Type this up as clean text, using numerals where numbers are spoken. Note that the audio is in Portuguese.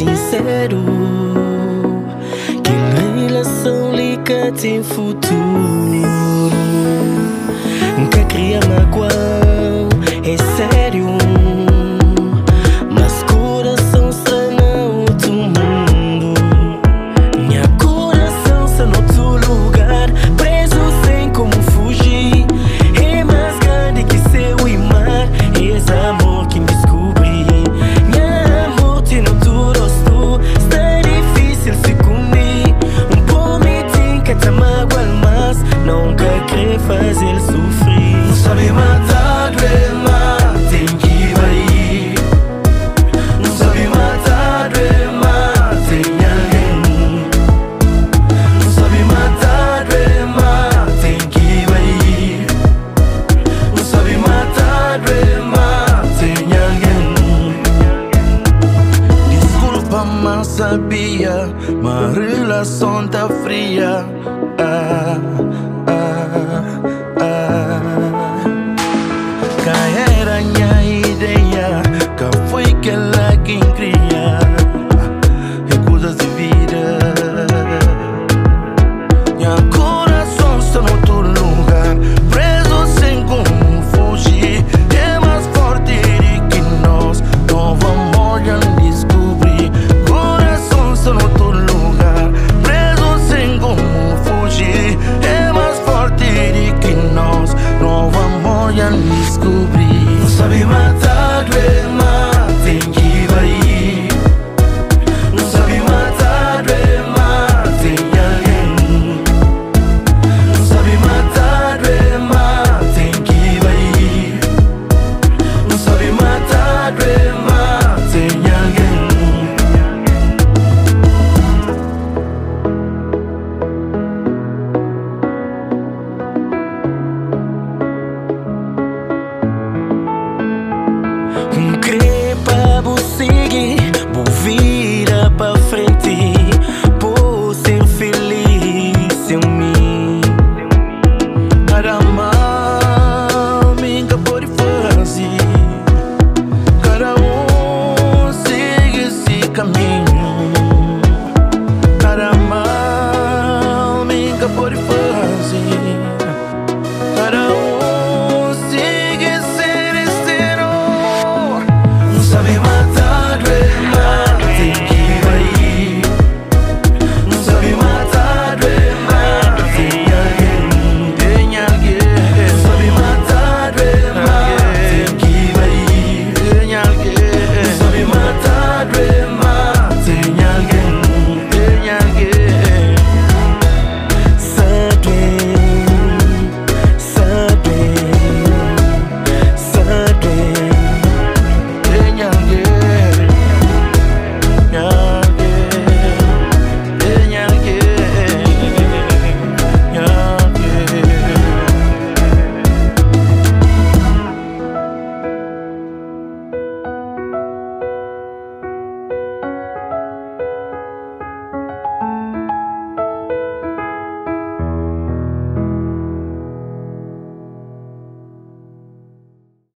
sincero, que relação liga tem futuro. Nunca cria magoa, é sério, mas coração está no outro mundo. Minha coração está no outro lugar, preso sem como fugir. É mais grande que céu e mar, esse amor que me descobri. Minha amor tem outro rosto, está difícil se comer. Pombe tem que te magoar, mas nunca quer fazer sofrer. Sabe matar,